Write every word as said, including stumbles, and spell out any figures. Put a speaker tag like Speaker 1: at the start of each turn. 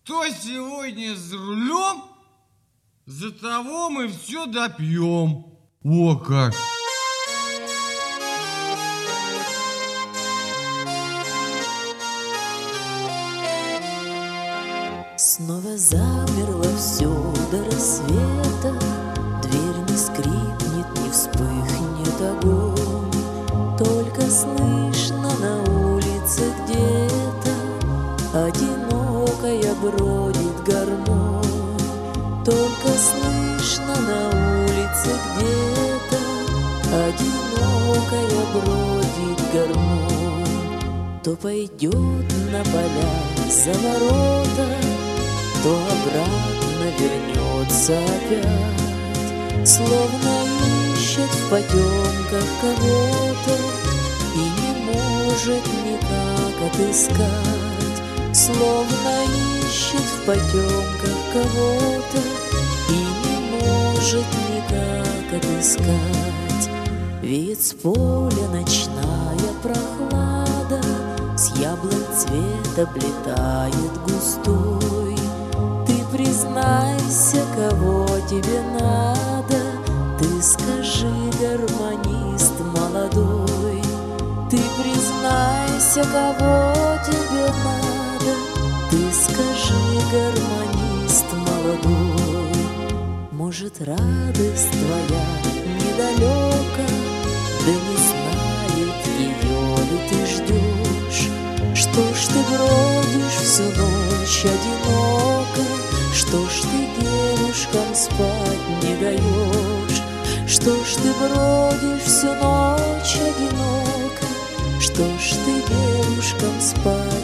Speaker 1: Кто сегодня за рулем, за того мы все допьем. О как!
Speaker 2: Снова замерло все до рассвета, дверь не скрипнет, не вспыхнет огонь. Только слышно на улице где-то одинокая бродит гармонь. Только слышно на улице где-то одинокая бродит гармонь. То пойдет на поля за ворота, то обратно вернется опять, словно ищет в потемках кого-то и не может никак отыскать, словно ищет в потемках кого-то и не может никак отыскать. Веет с поля ночная прохлада, с яблонь цвет облетает густой. Ты признайся, кого тебе надо, ты скажи, гармонист молодой. Ты признайся, кого тебе надо, ты скажи, гармонист молодой. Может, радость твоя недалека, да не знает ее ли ты ждешь. Что ж ты бродишь всю ночь одиноко, что ж ты девушкам спать не даешь? Что ж ты бродишь всю ночь одиноко, что ж ты девушкам спать